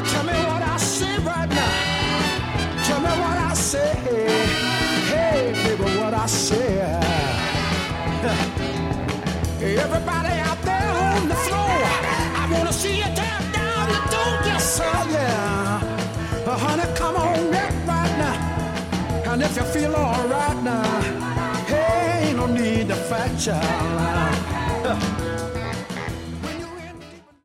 Tell me what I say right now. Tell me what I say. Hey, baby, what I say. Everybody out there on the floor, I wanna see you tear down the door. Yes, sir, yeah. Honey, come on back right now. And if you feel all right now, hey, ain't no need to fight, child.